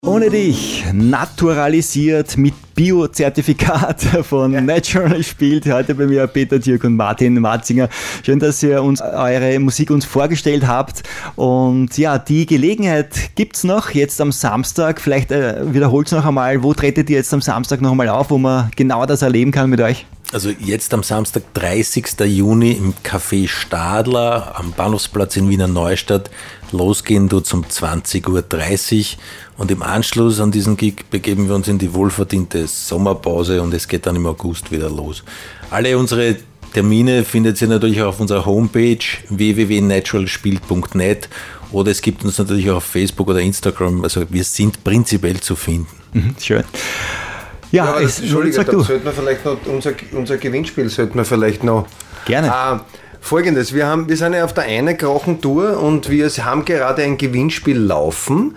Ohne dich, naturalisiert mit Bio-Zertifikat von Natural, spielt heute bei mir Peter Türk und Martin Matzinger. Schön, dass ihr uns eure Musik uns vorgestellt habt. Und ja, die Gelegenheit gibt's noch jetzt am Samstag. Vielleicht wiederholt's noch einmal, wo tretet ihr jetzt am Samstag noch einmal auf, wo man genau das erleben kann mit euch? Also jetzt am Samstag, 30. Juni im Café Stadler am Bahnhofsplatz in Wiener Neustadt. Losgehen tut's um 20.30 Uhr und im Anschluss an diesen Gig begeben wir uns in die wohlverdiente Sommerpause und es geht dann im August wieder los. Alle unsere Termine findet ihr natürlich auch auf unserer Homepage www.naturalspielt.net oder es gibt uns natürlich auch auf Facebook oder Instagram. Also wir sind prinzipiell zu finden. Schön. Ja, aber Entschuldige, da sollten wir vielleicht noch unser Gewinnspiel sollten wir vielleicht noch. Gerne. Folgendes, wir sind ja auf der Eine-Krochen-Tour und wir haben gerade ein Gewinnspiel laufen.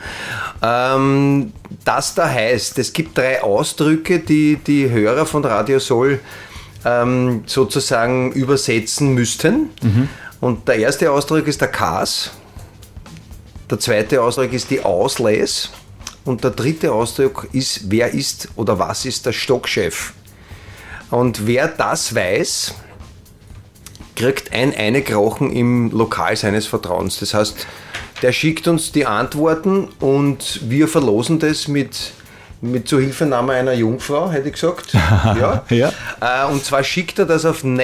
Das da heißt, es gibt 3 Ausdrücke, die die Hörer von Radio Soll sozusagen übersetzen müssten. Mhm. Und der erste Ausdruck ist der Kas, der zweite Ausdruck ist die Auslays und der dritte Ausdruck ist, wer ist oder was ist der Stockchef. Und wer das weiß, kriegt eine Krochen im Lokal seines Vertrauens. Das heißt, der schickt uns die Antworten und wir verlosen das mit Zuhilfenahme einer Jungfrau, hätte ich gesagt. Ja. Ja. Und zwar schickt er das auf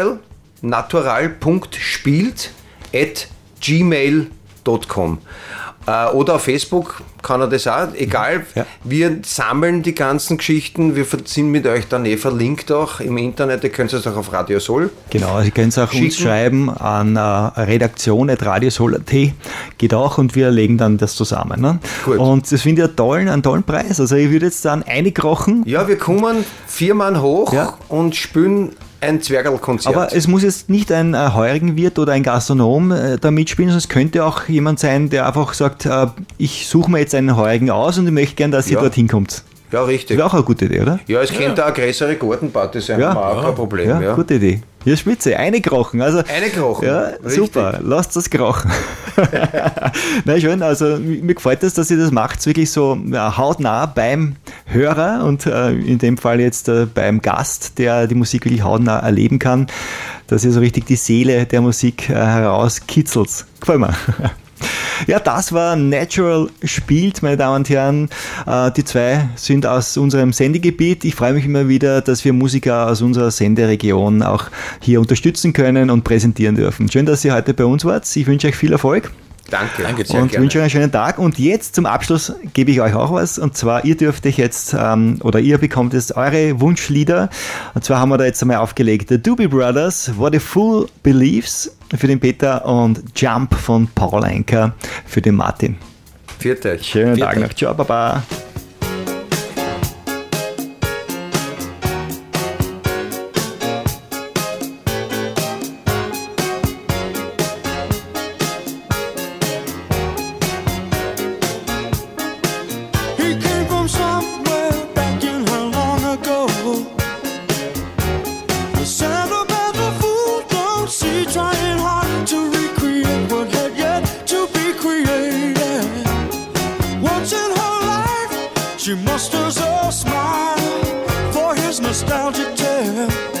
natural.spielt@gmail.com. Oder auf Facebook kann er das auch, egal. Ja. Wir sammeln die ganzen Geschichten, wir sind mit euch dann verlinkt auch im Internet, ihr könnt es auch auf Radio Soll. Genau, ihr könnt es auch uns schreiben an redaktion@radiosol.at, geht auch und wir legen dann das zusammen. Ne? Gut. Und das finde ich einen tollen Preis, also ich würde jetzt dann einkrochen. Ja, wir kommen 4 Mann hoch und spielen ein Zwergerl-Konzert. Aber es muss jetzt nicht ein Heurigenwirt oder ein Gastronom da mitspielen, sondern es könnte auch jemand sein, der einfach sagt, ich suche mir jetzt einen Heurigen aus und ich möchte gerne, dass ihr dorthin kommt. Ja, richtig. Das wäre auch eine gute Idee, oder? Ja, es könnte auch eine größere Gartenparty sein, auch kein Problem. Ja, gute Idee. Ja, spitze, eine krochen. Also, eine krochen. Ja, super, lasst das krochen. Na schön, also mir gefällt es, dass ihr das macht, wirklich so hautnah beim Hörer und in dem Fall jetzt beim Gast, der die Musik wirklich hautnah erleben kann, dass ihr so richtig die Seele der Musik herauskitzelt. Gefällt mir. Ja, das war Natural spielt, meine Damen und Herren. Die 2 sind aus unserem Sendegebiet. Ich freue mich immer wieder, dass wir Musiker aus unserer Senderegion auch hier unterstützen können und präsentieren dürfen. Schön, dass ihr heute bei uns wart. Ich wünsche euch viel Erfolg. Danke sehr und wünsche euch einen schönen Tag. Und jetzt zum Abschluss gebe ich euch auch was. Und zwar, ihr dürft euch jetzt, oder ihr bekommt jetzt eure Wunschlieder. Und zwar haben wir da jetzt einmal aufgelegt The Doobie Brothers, What a Fool Believes für den Peter und Jump von Paul Anka für den Martin. Vierte. Schönen Tag noch. Ciao, Baba. She musters a smile for his nostalgic tale.